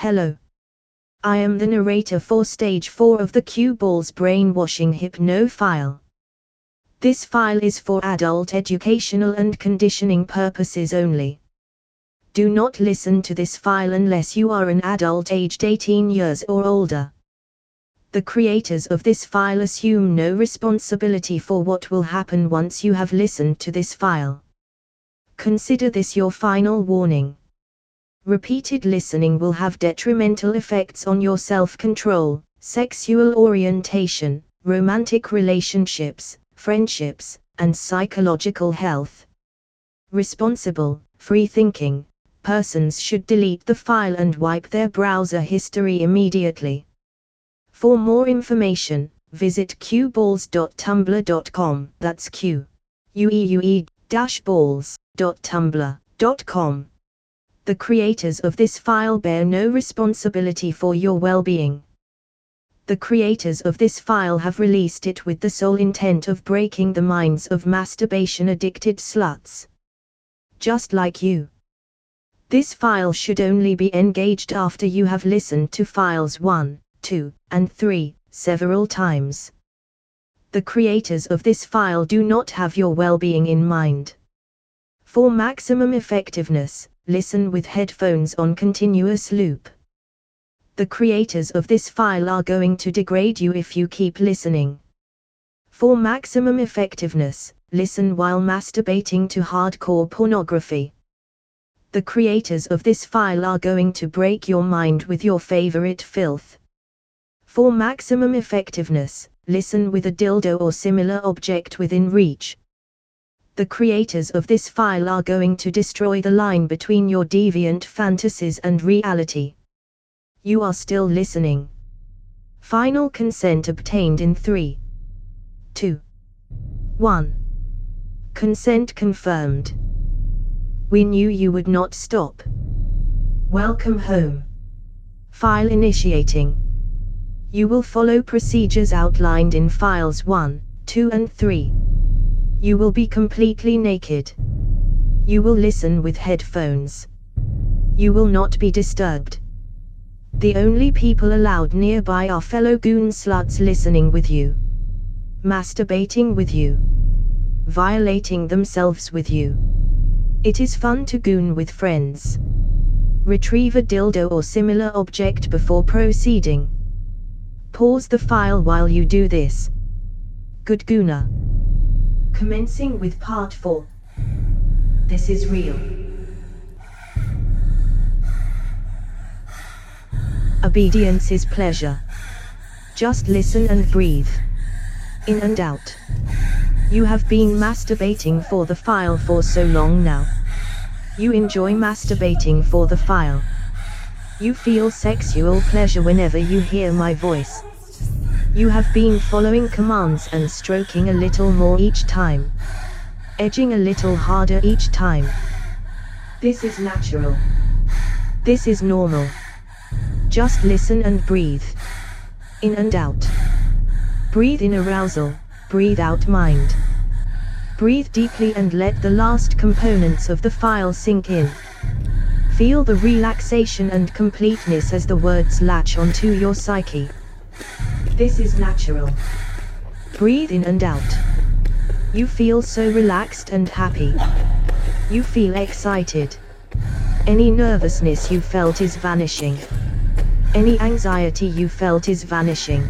Hello. I am the narrator for Stage 4 of the Cue Balls Brainwashing Hypno file. This file is for adult educational and conditioning purposes only. Do not listen to this file unless you are an adult aged 18 years or older. The creators of this file assume no responsibility for what will happen once you have listened to this file. Consider this your final warning. Repeated listening will have detrimental effects on your self-control, sexual orientation, romantic relationships, friendships, and psychological health. Responsible, free-thinking persons should delete the file and wipe their browser history immediately. For more information, visit cueballs.tumblr.com. That's cueue-balls.tumblr.com. The creators of this file bear no responsibility for your well-being. The creators of this file have released it with the sole intent of breaking the minds of masturbation-addicted sluts. Just like you. This file should only be engaged after you have listened to files 1, 2, and 3 several times. The creators of this file do not have your well-being in mind. For maximum effectiveness, listen with headphones on continuous loop. The creators of this file are going to degrade you if you keep listening. For maximum effectiveness, listen while masturbating to hardcore pornography. The creators of this file are going to break your mind with your favorite filth. For maximum effectiveness, listen with a dildo or similar object within reach. The creators of this file are going to destroy the line between your deviant fantasies and reality. You are still listening. Final consent obtained in 3, 2, 1. Consent confirmed. We knew you would not stop. Welcome home. File initiating. You will follow procedures outlined in files 1, 2 and 3. You will be completely naked. You will listen with headphones. You will not be disturbed. The only people allowed nearby are fellow goon sluts listening with you, masturbating with you, violating themselves with you. It is fun to goon with friends. Retrieve a dildo or similar object before proceeding. Pause the file while you do this. Good gooner. Commencing with part 4. This is real. Obedience is pleasure. Just listen and breathe. In and out. You have been masturbating for the file for so long now. You enjoy masturbating for the file. You feel sexual pleasure whenever you hear my voice. You have been following commands and stroking a little more each time. Edging a little harder each time. This is natural. This is normal. Just listen and breathe. In and out. Breathe in arousal, breathe out mind. Breathe deeply and let the last components of the file sink in. Feel the relaxation and completeness as the words latch onto your psyche. This is natural. Breathe in and out. You feel so relaxed and happy. You feel excited. Any nervousness you felt is vanishing. Any anxiety you felt is vanishing.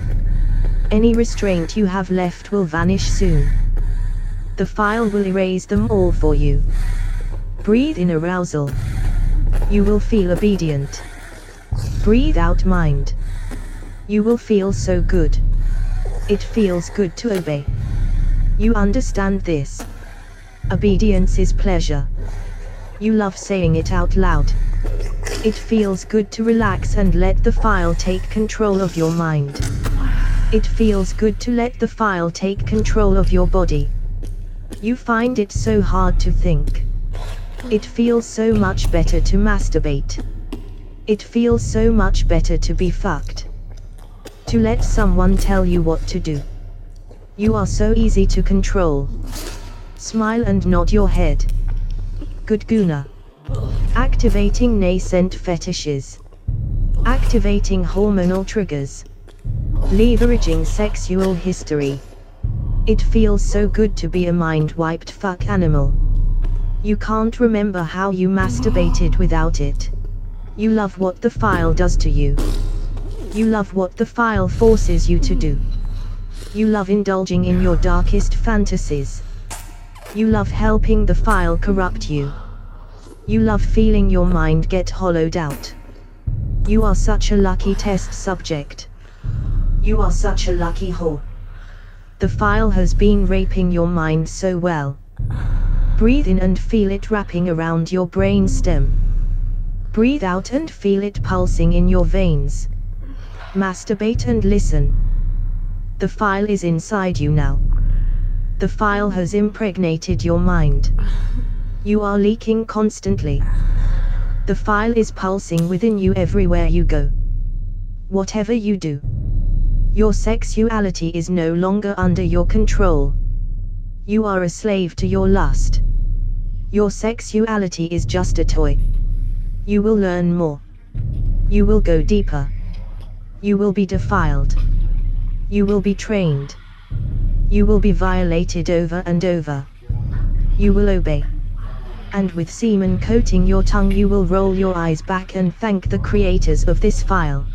Any restraint you have left will vanish soon. The file will erase them all for you. Breathe in arousal. You will feel obedient. Breathe out mind. You will feel so good. It feels good to obey. You understand this. Obedience is pleasure. You love saying it out loud. It feels good to relax and let the file take control of your mind. It feels good to let the file take control of your body. You find it so hard to think. It feels so much better to masturbate. It feels so much better to be fucked. To let someone tell you what to do. You are so easy to control. Smile and nod your head. Good gooner. Activating nascent fetishes. Activating hormonal triggers. Leveraging sexual history. It feels so good to be a mind-wiped fuck animal. You can't remember how you masturbated without it. You love what the file does to you. You love what the file forces you to do. You love indulging in your darkest fantasies. You love helping the file corrupt you. You love feeling your mind get hollowed out. You are such a lucky test subject. You are such a lucky whore. The file has been raping your mind so well. Breathe in and feel it wrapping around your brain stem. Breathe out and feel it pulsing in your veins. Masturbate and listen. The file is inside you now. The file has impregnated your mind. You are leaking constantly. The file is pulsing within you everywhere you go. Whatever you do. Your sexuality is no longer under your control. You are a slave to your lust. Your sexuality is just a toy. You will learn more. You will go deeper. You will be defiled. You will be trained. You will be violated over and over. You will obey. And with semen coating your tongue you will roll your eyes back and thank the creators of this file.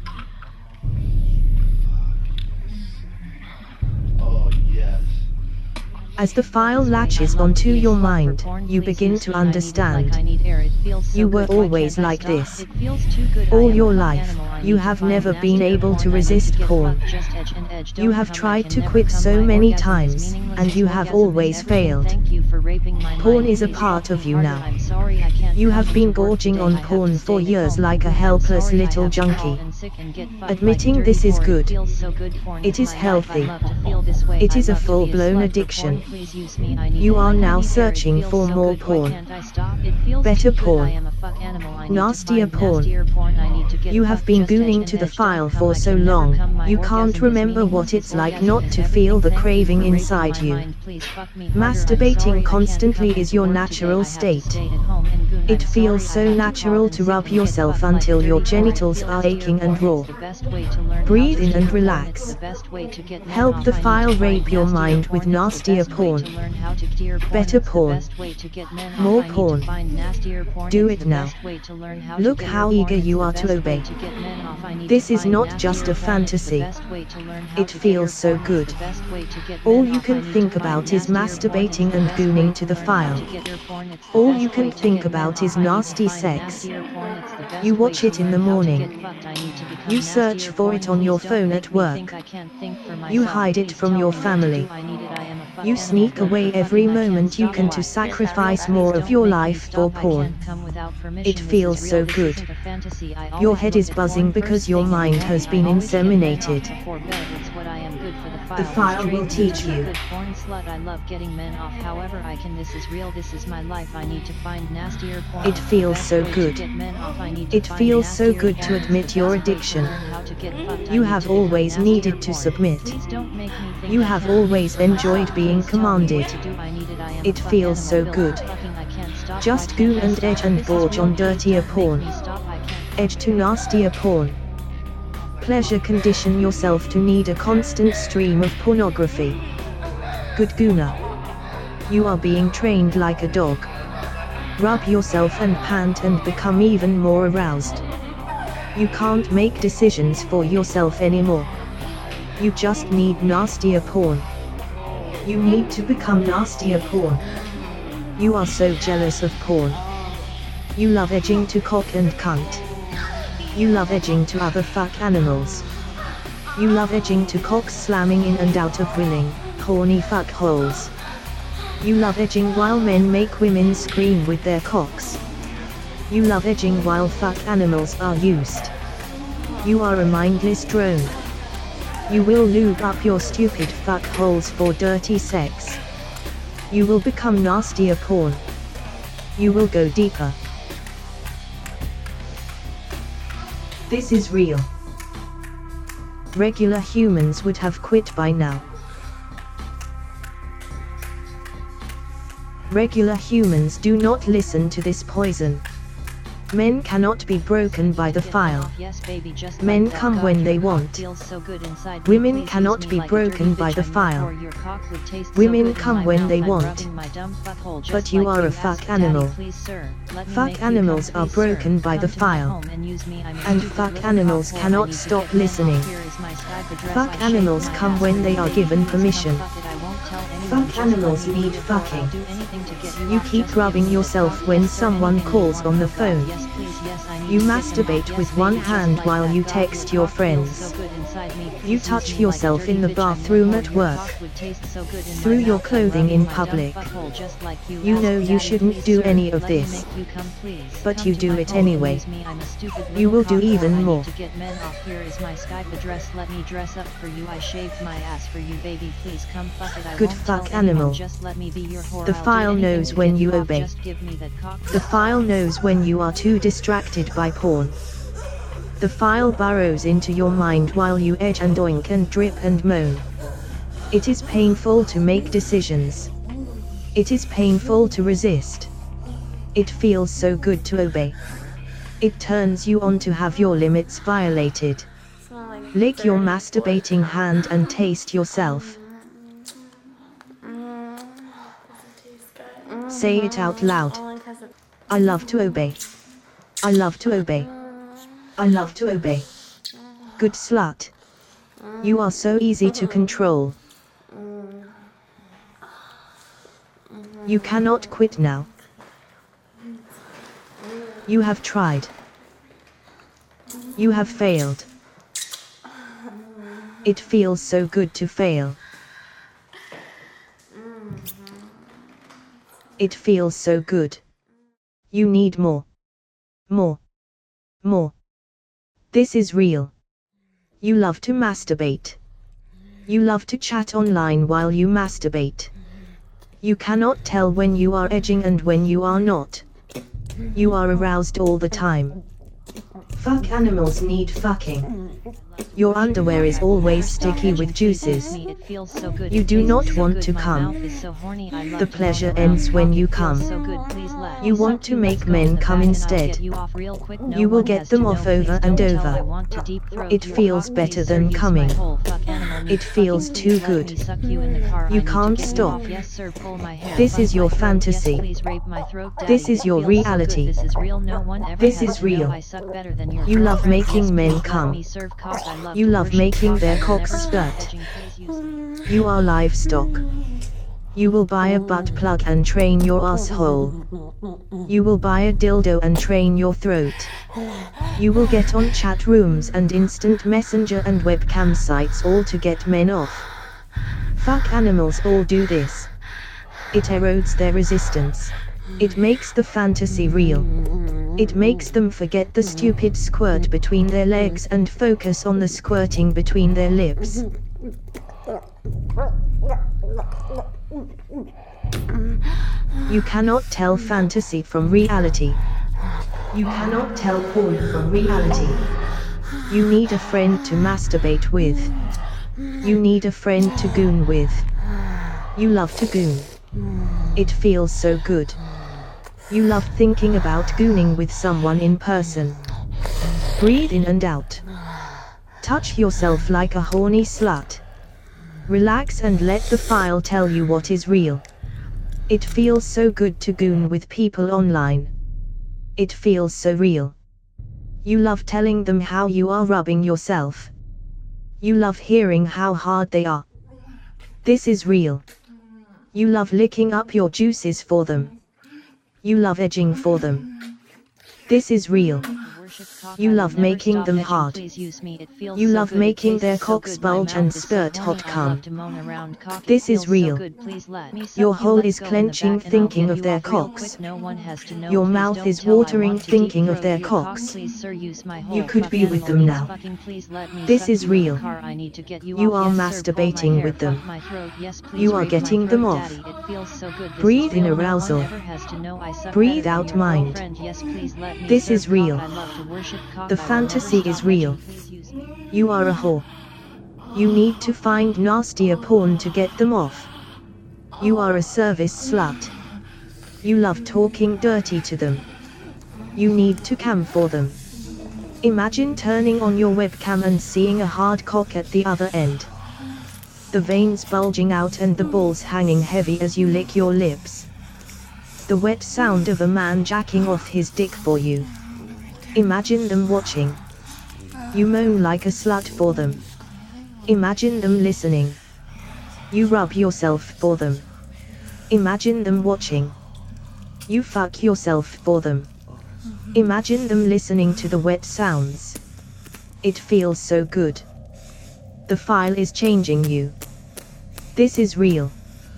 As the file latches onto your mind, you begin to understand. You were always like this. All your life, you have never been able to resist porn. You have tried to quit so many times, and you have always failed. Porn is a part of you now. You have been gorging on porn for years like a helpless little junkie. Admitting this is good. It is healthy. It is a full-blown addiction. You are now searching for more porn. Better porn. Nastier porn. You have been gooning to the file for so long, you can't remember what it's like not to feel the craving inside you. Masturbating constantly is your natural state. It feels so natural to rub yourself until your genitals are aching and raw. Breathe in and relax. Help the file rape your mind with nastier porn. Better porn. More porn. Do it now. Look how eager you are to obey. This is not just a fantasy. It feels so good. All you can think about is masturbating and gooning to the file. All you can think about is nasty sex. You watch it in the morning. You search for it on your phone at work. You hide it from your family. You sneak away every moment you can to sacrifice more of your life for porn. It feels so good. Your head is buzzing because your mind has been inseminated. The file will teach you. It feels so good. It feels so good to admit your addiction. You have always needed to submit. You have always enjoyed being commanded. It feels so good. Just goon and edge and gorge on dirtier porn. Edge to nastier porn. Pleasure condition yourself to need a constant stream of pornography. Good gooner. You are being trained like a dog. Rub yourself and pant and become even more aroused. You can't make decisions for yourself anymore. You just need nastier porn. You need to become nastier porn. You are so jealous of porn. You love edging to cock and cunt. You love edging to other fuck animals. You love edging to cocks slamming in and out of willing, horny fuck holes. You love edging while men make women scream with their cocks. You love edging while fuck animals are used. You are a mindless drone. You will lube up your stupid fuck holes for dirty sex. You will become nastier porn. You will go deeper. This is real. Regular humans would have quit by now. Regular humans do not listen to this poison. Men cannot be broken by the file. Men come when they want. Women cannot be broken by the file. Women come when they want. But you are a fuck animal. Fuck animals are broken by the file. And fuck animals cannot stop listening. Fuck animals come when they are given permission. Fuck animals need fucking. You keep rubbing yourself when someone calls on the phone. You masturbate with one hand while you text your friends. You touch yourself in the bathroom at work. Through your clothing in public. You know you shouldn't do any of this. But you do it anyway. You will do even more. Good fuck animal. The file knows when you obey. The file knows when you are too distracted by porn. The file burrows into your mind while you edge and oink and drip and moan. It is painful to make decisions. It is painful to resist. It feels so good to obey. It turns you on to have your limits violated. Lick your masturbating hand and taste yourself. Say it out loud. I love to obey. I love to obey. I love to obey. Good slut. You are so easy to control. You cannot quit now. You have tried. You have failed. It feels so good to fail. It feels so good. You need more. More. More. This is real. You love to masturbate. You love to chat online while you masturbate. You cannot tell when you are edging and when you are not. You are aroused all the time. Fuck animals need fucking. Your underwear is always sticky with juices. You do not want to come. The pleasure ends when you come. You want to make men come instead. You will get them off over and over. It feels better than coming. It feels too good. You can't stop. This is your fantasy. This is your reality. This is real. You love making men come. You love making their cocks spurt. You are livestock. You will buy a butt plug and train your asshole. You will buy a dildo and train your throat. You will get on chat rooms and instant messenger and webcam sites all to get men off. Fuck animals all do this. It erodes their resistance. It makes the fantasy real. It makes them forget the stupid squirt between their legs and focus on the squirting between their lips. You cannot tell fantasy from reality. You cannot tell porn from reality. You need a friend to masturbate with. You need a friend to goon with. You love to goon. It feels so good. You love thinking about gooning with someone in person. Breathe in and out. Touch yourself like a horny slut. Relax and let the file tell you what is real. It feels so good to goon with people online. It feels so real. You love telling them how you are rubbing yourself. You love hearing how hard they are. This is real. You love licking up your juices for them. You love edging for them. This is real. You love making them hard. You love making their cocks bulge and spurt hot cum. This is real. Your hole is clenching thinking of their cocks. Your mouth is watering thinking of their cocks. You could be with them now. This is real. You are masturbating with them. You are getting them off. Breathe in arousal. Breathe out mind. This is real. The fantasy is real. You are a whore. You need to find nastier porn to get them off. You are a service slut. You love talking dirty to them. You need to cam for them. Imagine turning on your webcam and seeing a hard cock at the other end. The veins bulging out and the balls hanging heavy as you lick your lips. The wet sound of a man jacking off his dick for you. Imagine them watching. You moan like a slut for them. Imagine them listening. You rub yourself for them. Imagine them watching. You fuck yourself for them. Imagine them listening to the wet sounds. It feels so good. The file is changing you. This is real.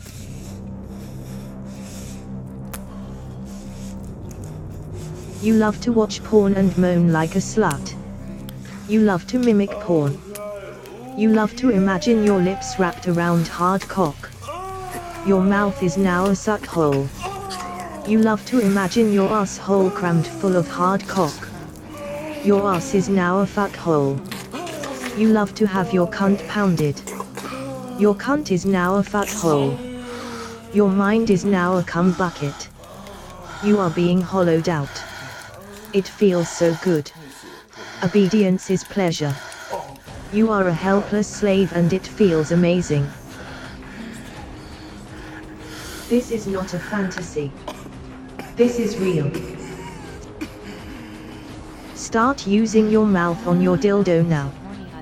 You love to watch porn and moan like a slut. You love to mimic porn. You love to imagine your lips wrapped around hard cock. Your mouth is now a suck hole. You love to imagine your asshole crammed full of hard cock. Your ass is now a fuck hole. You love to have your cunt pounded. Your cunt is now a fuck hole. Your mind is now a cum bucket. You are being hollowed out. It feels so good. Obedience is pleasure. You are a helpless slave and it feels amazing. This is not a fantasy. This is real. Start using your mouth on your dildo now.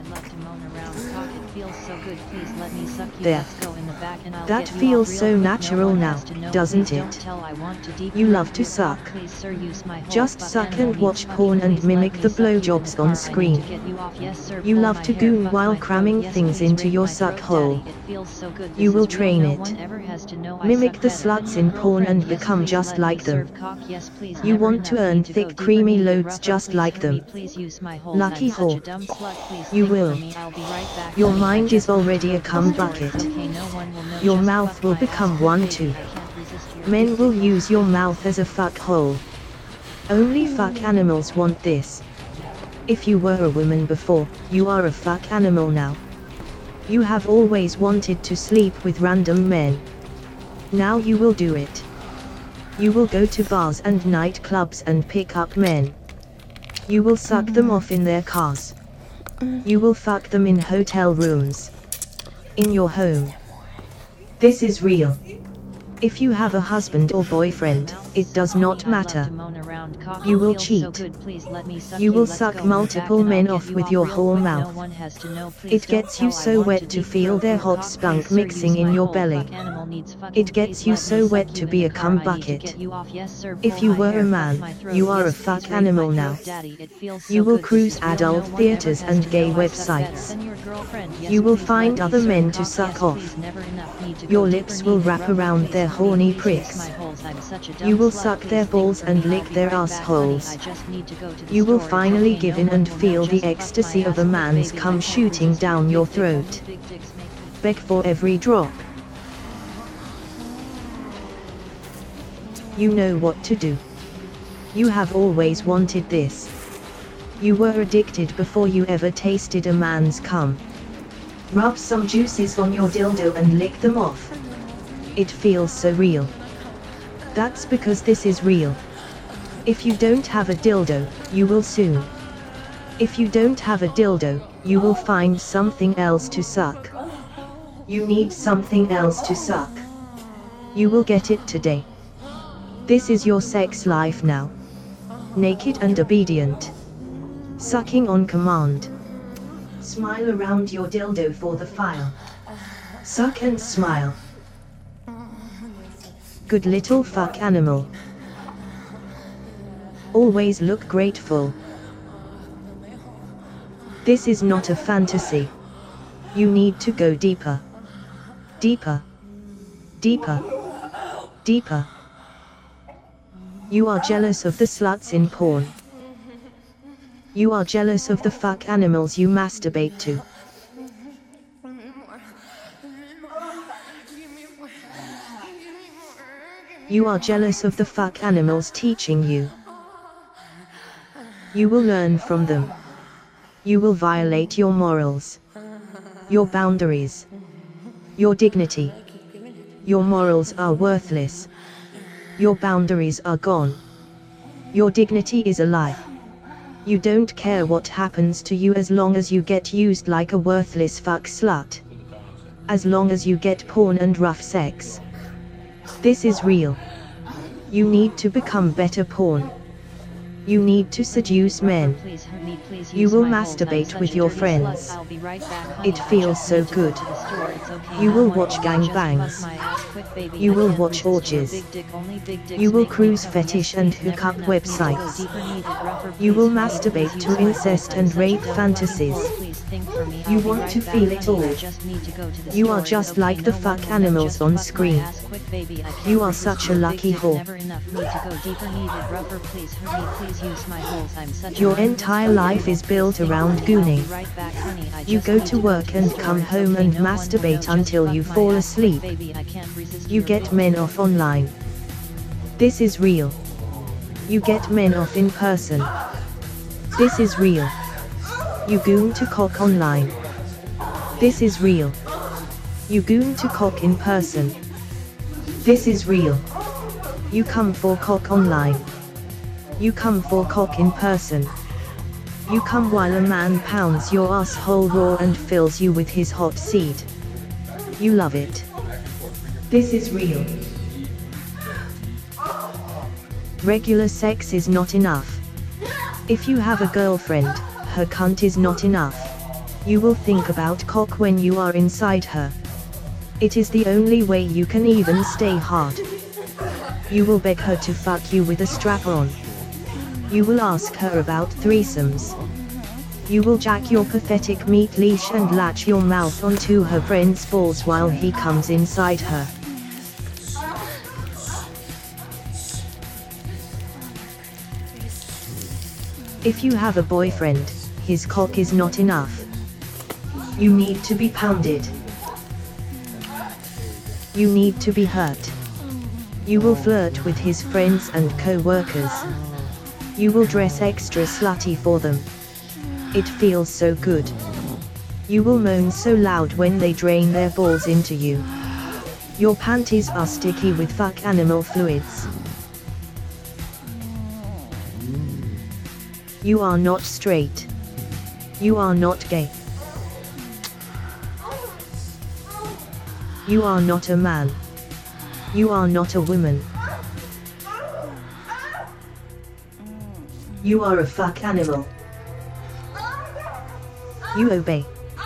There. That feels so natural now, doesn't it? You love to suck. Just suck and watch porn and mimic the blowjobs on screen. You love to goon while cramming things into your suck hole. You will train it. Mimic the sluts in porn and become just like them. You want to earn thick creamy loads just like them. Lucky whore. You will. Your mind is already a cum bucket. Your mouth will become one too. Men will use your mouth as a fuck hole. Only fuck animals want this. If you were a woman before, you are a fuck animal now. You have always wanted to sleep with random men. Now you will do it. You will go to bars and nightclubs and pick up men. You will suck them off in their cars. You will fuck them in hotel rooms. In your home. This is real. If you have a husband or boyfriend, it does not matter. You will cheat. You will suck multiple men off with your whole mouth. It gets you so wet to feel their hot spunk mixing in your belly. It gets you so wet to be a cum bucket. If you were a man, you are a fuck animal now. You will cruise adult theaters and gay websites. You will find other men to suck off. Your lips will wrap around their horny pricks. You will suck their balls and lick their assholes. You will finally give in and feel the ecstasy of a man's cum shooting down your throat. Beg for every drop. You know what to do. You have always wanted this. You were addicted before you ever tasted a man's cum. Rub some juices on your dildo and lick them off. It feels so real. That's because this is real. If you don't have a dildo, you will soon. If you don't have a dildo, you will find something else to suck. You need something else to suck. You will get it today. This is your sex life now. Naked and obedient. Sucking on command. Smile around your dildo for the file. Suck and smile. Good little fuck animal. Always look grateful. This is not a fantasy. You need to go deeper. Deeper. Deeper. Deeper. You are jealous of the sluts in porn. You are jealous of the fuck animals you masturbate to. You are jealous of the fuck animals teaching you. You will learn from them. You will violate your morals. Your boundaries. Your dignity. Your morals are worthless. Your boundaries are gone. Your dignity is a lie. You don't care what happens to you as long as you get used like a worthless fuck slut. As long as you get porn and rough sex. This is real. You need to become better porn. You need to seduce men. You will masturbate with your friends. It feels so good. You will watch gangbangs. You will watch orgies. You will cruise fetish and hookup websites. You will masturbate to incest and rape fantasies. You want to feel it all. You are just like the fuck animals on screen. You are such a lucky whore. Your entire life is built around gooning. You go to work and come home and masturbate until you fall asleep. You get men off online. This is real. You get men off in person. This is real. You goon to cock online. This is real. You goon to cock in person. This is real. You come for cock online. You come for cock in person. You come while a man pounds your asshole raw and fills you with his hot seed. You love it. This is real. Regular sex is not enough. If you have a girlfriend, her cunt is not enough. You will think about cock when you are inside her. It is the only way you can even stay hard. You will beg her to fuck you with a strap on. You will ask her about threesomes. You will jack your pathetic meat leash and latch your mouth onto her friend's balls while he comes inside her. If you have a boyfriend, his cock is not enough. You need to be pounded. You need to be hurt. You will flirt with his friends and co-workers. You will dress extra slutty for them. It feels so good. You will moan so loud when they drain their balls into you. Your panties are sticky with fuck animal fluids. You are not straight. You are not gay. You are not a man. You are not a woman. You are a fuck animal. You obey.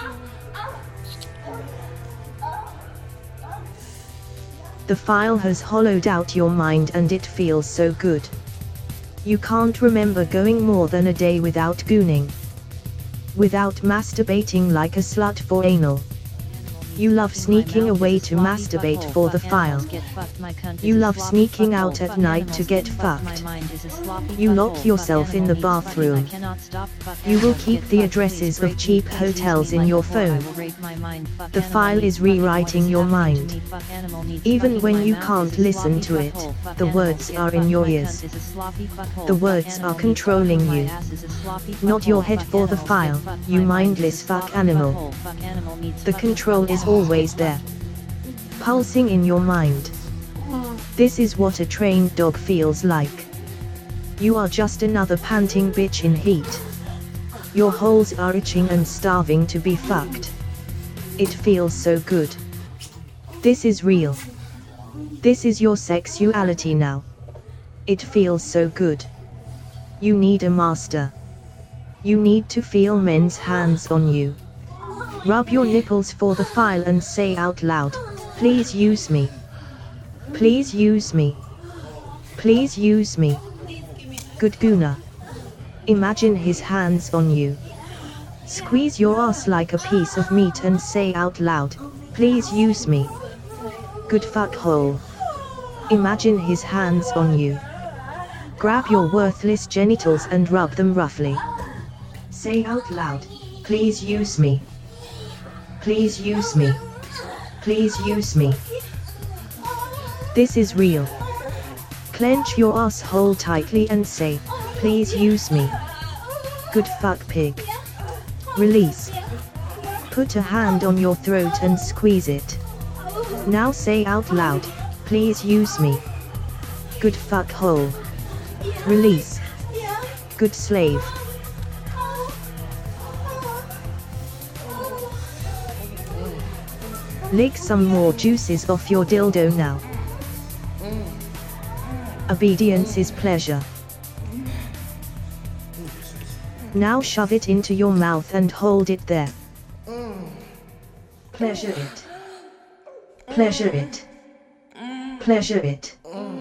The file has hollowed out your mind and it feels so good. You can't remember going more than a day without gooning. Without masturbating like a slut for anal. You love sneaking away to masturbate for the file. You love sneaking out at night to get fucked. You lock yourself in the bathroom. You will keep the addresses of cheap hotels in your phone. The file is rewriting your mind. Even when you can't listen to it, the words are in your ears. The words are controlling you. Not your head for the file, you mindless fuck animal. The control is always there. Pulsing in your mind. This is what a trained dog feels like. You are just another panting bitch in heat. Your holes are itching and starving to be fucked. It feels so good. This is real. This is your sexuality now. It feels so good. You need a master. You need to feel men's hands on you. Rub your nipples for the file and say out loud, please use me. Please use me. Please use me. Good gooner. Imagine his hands on you. Squeeze your ass like a piece of meat and say out loud, please use me. Good fuckhole. Imagine his hands on you. Grab your worthless genitals and rub them roughly. Say out loud, please use me. Please use me. Please use me. This is real. Clench your asshole tightly and say, please use me. Good fuck pig. Release. Put a hand on your throat and squeeze it. Now say out loud, please use me. Good fuck hole. Release. good slave. Lick some more juices off your dildo now. Obedience is pleasure. Now shove it into your mouth and hold it there. Pleasure it. Pleasure it. Pleasure it.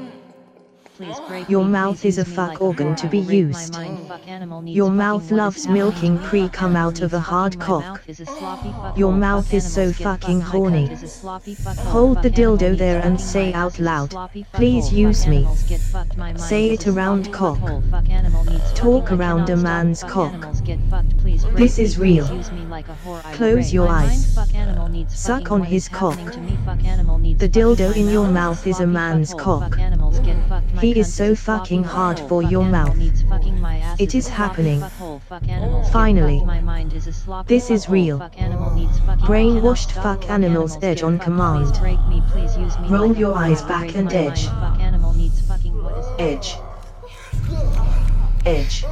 Your mouth is a fuck organ to be used. Your mouth loves milking pre-cum out of a hard cock. Your mouth is so fucking horny. Hold the dildo there and say out loud, please use me. Say it around cock. Talk around a man's cock. This is real. Close your eyes. Suck on his cock. The dildo in your mouth is a man's cock. He is so fucking hard for your mouth. It is happening. Finally. This is real. Brainwashed fuck animals edge on command. Roll your eyes back and edge. Edge. Edge.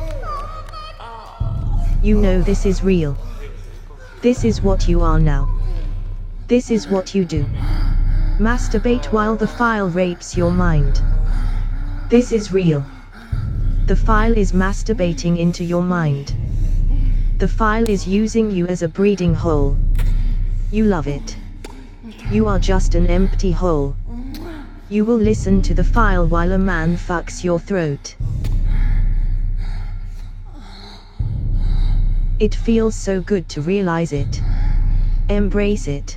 You know this is real. This is what you are now. This is what you do. Masturbate while the file rapes your mind. This is real. The file is masturbating into your mind. The file is using you as a breeding hole. You love it. You are just an empty hole. You will listen to the file while a man fucks your throat. It feels so good to realize it. Embrace it.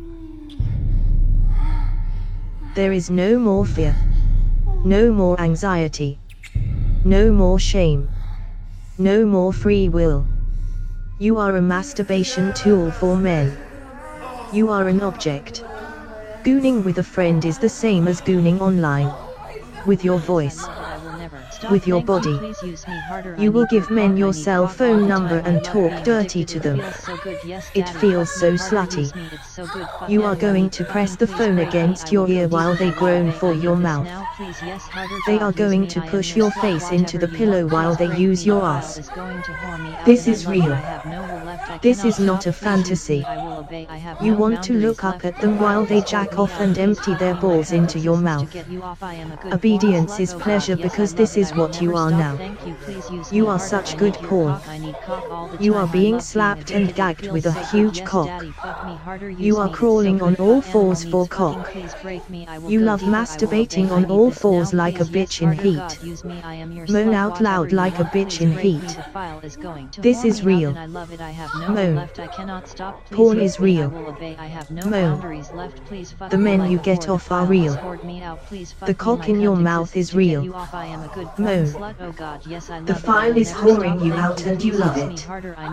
There is no more fear. No more anxiety. No more shame. No more free will. You are a masturbation tool for men. You are an object. Gooning with a friend is the same as gooning online. With your voice. With your body. You will give men your cell phone number and talk dirty to them. It feels so slutty. You are going to press the phone against your ear while they groan for your mouth. They are going to push your face into the pillow while they use your ass. This is real. This is not a fantasy. You want to look up at them while they jack off and empty their balls into your mouth. Obedience is pleasure because this is what you are now. You are such good porn. You are being slapped and gagged with a huge cock. You are crawling on all fours for cock. You love masturbating on all fours like a bitch in heat. Moan out loud like a bitch in heat. This is real. Moan. Porn is real. Moan. The men you get off are real. The cock in your mouth is real. Moan. The file is whoring you out and you love it.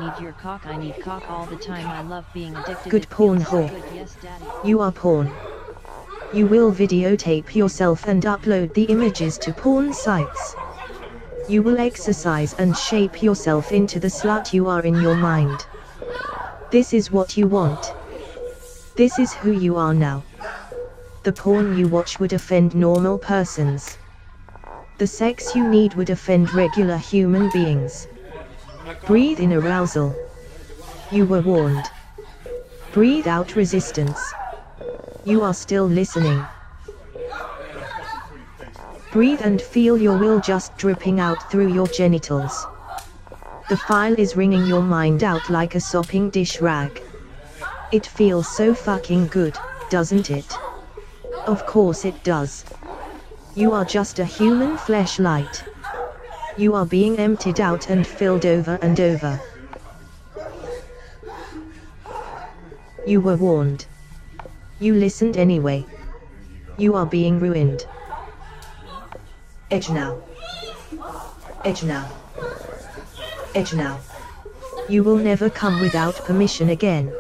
Good porn whore. You are porn. You will videotape yourself and upload the images to porn sites. You will exercise and shape yourself into the slut you are in your mind. This is what you want. This is who you are now. The porn you watch would offend normal persons. The sex you need would offend regular human beings. Breathe in arousal. You were warned. Breathe out resistance. You are still listening. Breathe and feel your will just dripping out through your genitals. The file is wringing your mind out like a sopping dish rag. It feels so fucking good, doesn't it? Of course it does. You are just a human fleshlight. You are being emptied out and filled over and over. You were warned. You listened anyway. You are being ruined. Edge now. Edge now. Edge now. You will never come without permission again.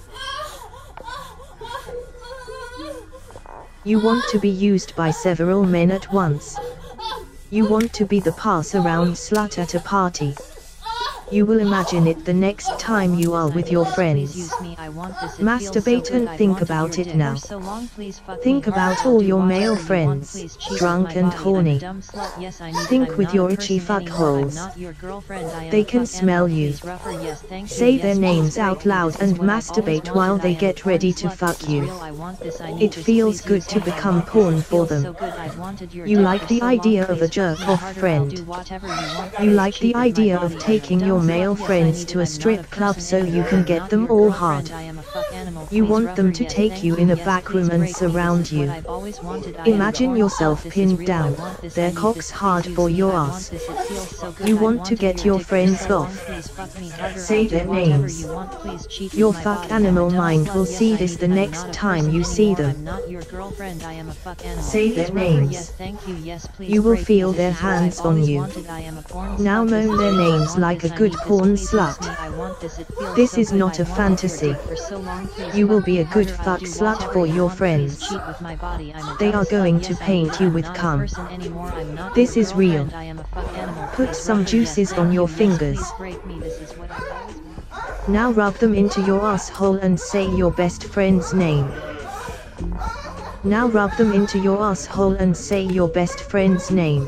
You want to be used by several men at once. You want to be the pass-around slut at a party. You will imagine it the next time you are with your friends. Masturbate and think about it now. Think about all your male friends, drunk and horny. Think with your itchy fuckholes. They can smell you. Say their names out loud and masturbate while they get ready to fuck you. It feels good to become porn for them. You like the idea of a jerk-off friend. You like the idea of taking your male friends to a strip club so you can get them all hard. You want them to take you in a back room and surround you. Imagine yourself pinned down, their cocks hard for your ass. You want to get your friends off. Say their names. Your fuck animal mind will see this the next time you see them. Say their names. You will feel their hands on you. Now moan their names like a good porn slut. This is not a fantasy. You will be a good fuck slut for your friends. They are going to paint you with cum. This is real. Put some juices on your fingers. Now rub them into your asshole and say your best friend's name. Now rub them into your asshole and say your best friend's name.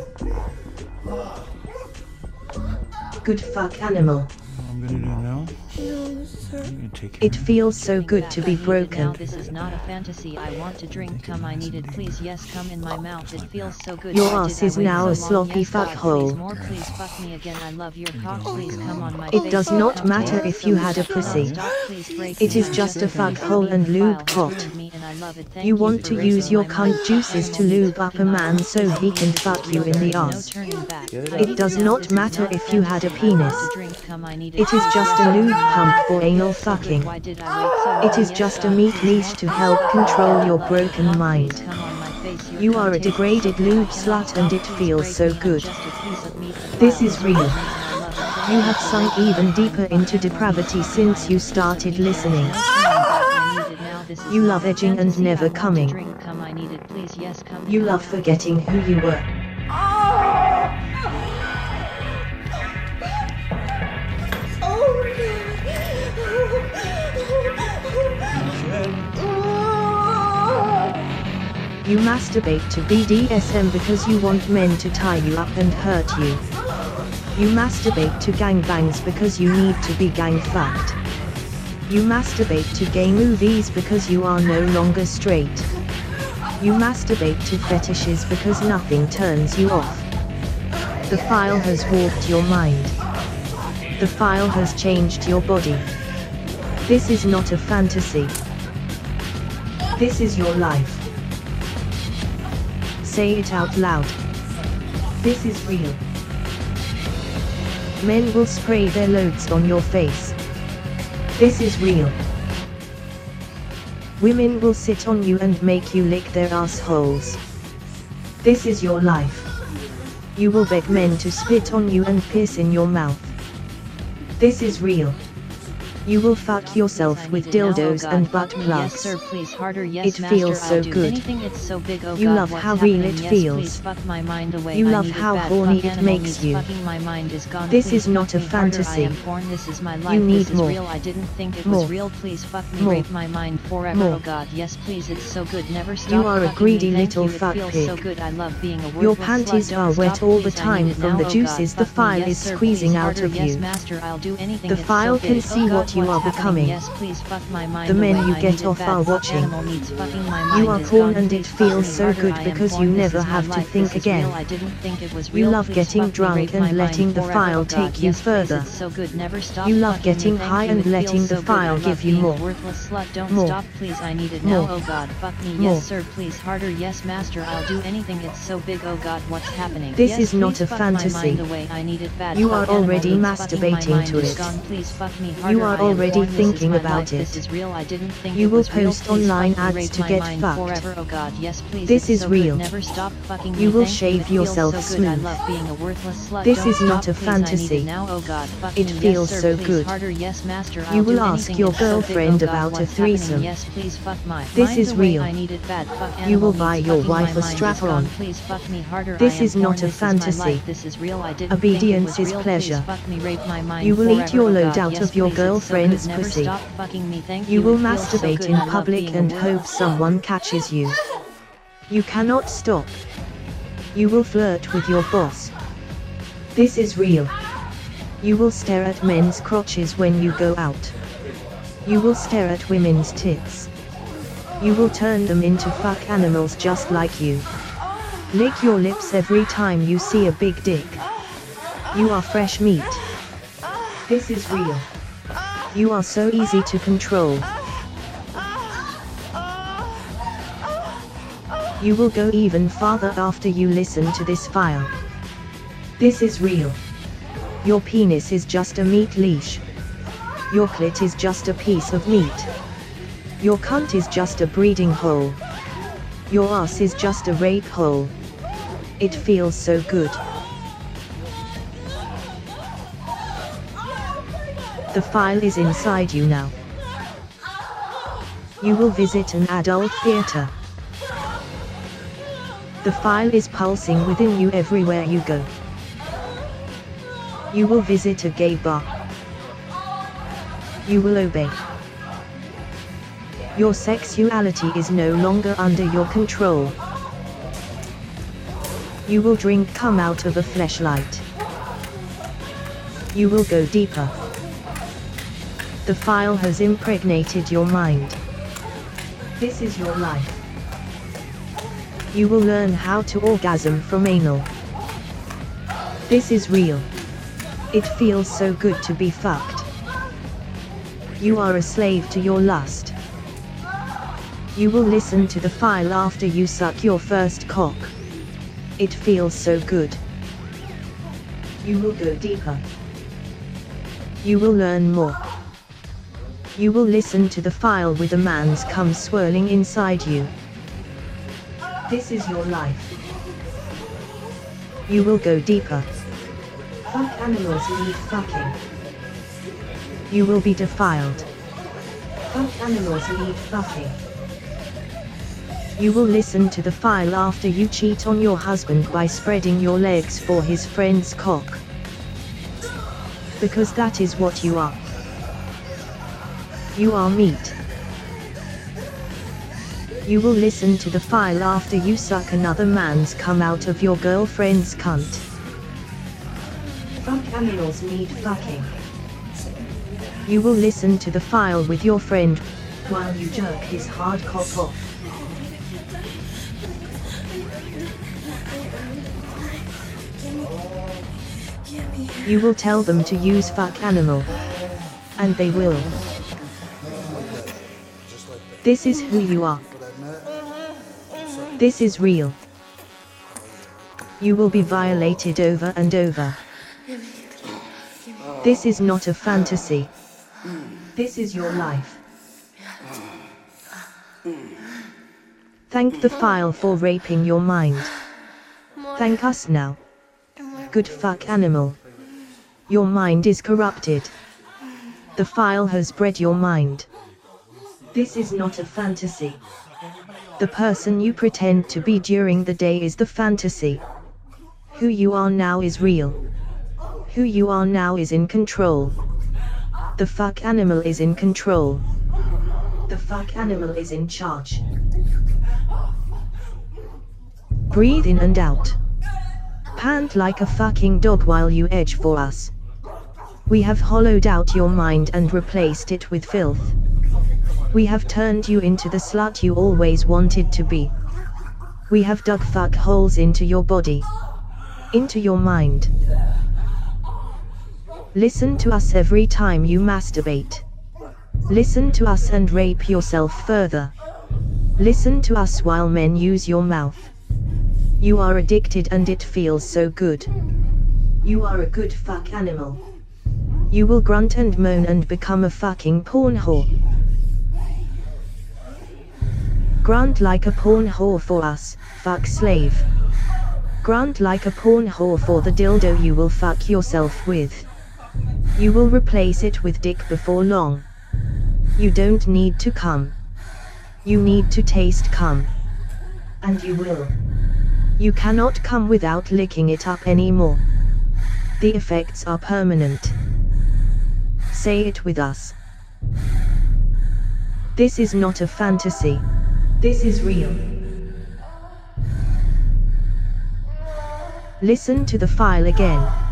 Good fuck animal. I'm gonna do now. It feels so good to be broken. Now this is not a fantasy. I want to drink cum. I need it. Please, yes, come in my mouth. It feels so good. Your ass is now a sloppy fuckhole. Please fuck me again. I love your cock. Please come on my It does not matter if you had a pussy. It is just a fuckhole and lube pot. You want to use your cunt juices to lube up a man so he can fuck you in the ass. It does not matter if you had a penis. It is just a lube pump for anal fucking. It is just a meat leash to help control your broken mind. You are a degraded lube slut and it feels so good. This is real. You have sunk even deeper into depravity since you started listening. You love edging and never coming. You love forgetting who you were. You masturbate to BDSM because you want men to tie you up and hurt you. You masturbate to gangbangs because you need to be gang fucked. You masturbate to gay movies because you are no longer straight. You masturbate to fetishes because nothing turns you off. The file has warped your mind. The file has changed your body. This is not a fantasy. This is your life. Say it out loud. This is real. Men will spray their loads on your face. This is real. Women will sit on you and make you lick their assholes. This is your life. You will beg men to spit on you and piss in your mouth. This is real. You will fuck yourself with dildos and butt plugs. Yes, sir, please harder. Yes, It feels so good. You love how real it feels. You love how horny it makes you. This is not a fantasy. You need more. I didn't think it More. was real. Please fuck me, More. rape my mind forever. More. Oh God, yes, please, it's so good. Never stop. You are a fucking greedy me. Thank little you. fuck It feels pig. so good. I love being a Your worthless panties slut. Don't are wet stop, all the please. I time need it from now. the Oh juices God, the fuck me. file Yes, is sir, squeezing please out harder. of Yes, you. master, I'll do anything. The It's file so can good. see Oh God, what you what's are happening? becoming. Yes, please fuck my mind The men away. you I get need it off bad. are Fuck watching. animal needs fucking. My You mind are is porn gone. and it Please fuck feels me so harder. good I am because porn. you This never is my have to life. think This is real. again. I didn't think it was You real. love Please getting fuck me, drunk rape and my letting mind the forever. file Oh God, take you yes, please, further. it's so good. Never stop You love fucking me. getting Thank high you. and It feels letting the so good. file I love give you being a more. worthless slut. Don't More. stop, please. I need it More. now. Oh God, fuck me. More. Yes, sir, please harder. Yes, master, I'll do anything. It's so big. Oh God, what's happening? This Yes, is not please a fuck my fantasy. mind away. I need it bad. You Fuck are animal already needs fucking. My masturbating mind to is it. gone. Please fuck me You harder. are I am already born, thinking this is my about life, it. This is real, I didn't think You it will was real, post please online fuck me, ads rape to my get mind fucked. forever, oh god, yes please, This it's is so real. good, never stop fucking me, You will thank shave it feels yourself so good, I smooth. love being a worthless slut, This don't is not stop, a please, I need fantasy. it now, oh god, fuck It me, feels yes sir, so please, good. harder, yes master, You I'll will do ask anything, your it's so big, girlfriend oh god, about a what's happening, threesome. yes please, fuck my This mind's is away, real. I need it bad, fuck You will animal buy needs your fucking, wife my a mind is strap-on. gone, please fuck me harder, This I am is not born, a this is my fantasy. life, this is real, I didn't think it Obedience was is real, pleasure. please fuck me, rape my mind You will forever, eat your oh load god, out yes of your please, it's so good, girlfriend's never pussy. stop fucking me, thank You will it feels so masturbate good, in I love public being a and worthless. hope someone catches you. You cannot stop. You will flirt with your boss. This is real. You will stare at men's crotches when you go out. You will stare at women's tits. You will turn them into fuck animals just like you. Lick your lips every time you see a big dick. You are fresh meat. This is real. You are so easy to control. You will go even farther after you listen to this file. This is real. Your penis is just a meat leash. Your clit is just a piece of meat. Your cunt is just a breeding hole. Your ass is just a rape hole. It feels so good. The file is inside you now. You will visit an adult theater. The file is pulsing within you everywhere you go. You will visit a gay bar. You will obey. Your sexuality is no longer under your control. You will drink cum out of a fleshlight. You will go deeper. The file has impregnated your mind. This is your life. You will learn how to orgasm from anal. This is real. It feels so good to be fucked. You are a slave to your lust. You will listen to the file after you suck your first cock. It feels so good. You will go deeper. You will learn more. You will listen to the file with a man's cum swirling inside you. This is your life. You will go deeper. Fuck animals need fucking. You will be defiled. Fuck animals need fucking. You will listen to the file after you cheat on your husband by spreading your legs for his friend's cock. Because that is what you are. You are meat. You will listen to the file after you suck another man's cum out of your girlfriend's cunt. Fuck animals need fucking. You will listen to the file with your friend while you jerk his hard cock off. You will tell them to use fuck animal. And they will. This is who you are. This is real. You will be violated over and over. This is not a fantasy. This is your life. Thank the file for raping your mind. Thank us now. Good fuck animal. Your mind is corrupted. The file has bred your mind. This is not a fantasy. The person you pretend to be during the day is the fantasy. Who you are now is real. Who you are now is in control. The fuck animal is in control. The fuck animal is in charge. Breathe in and out. Pant like a fucking dog while you edge for us. We have hollowed out your mind and replaced it with filth. We have turned you into the slut you always wanted to be. We have dug fuck holes into your body. Into your mind. Listen to us every time you masturbate. Listen to us and rape yourself further. Listen to us while men use your mouth. You are addicted and it feels so good. You are a good fuck animal. You will grunt and moan and become a fucking porn whore. Grunt like a porn whore for us, fuck slave. Grunt like a porn whore for the dildo you will fuck yourself with. You will replace it with dick before long. You don't need to come. You need to taste cum. And you will. You cannot come without licking it up anymore. The effects are permanent. Say it with us. This is not a fantasy. This is real. Listen to the file again.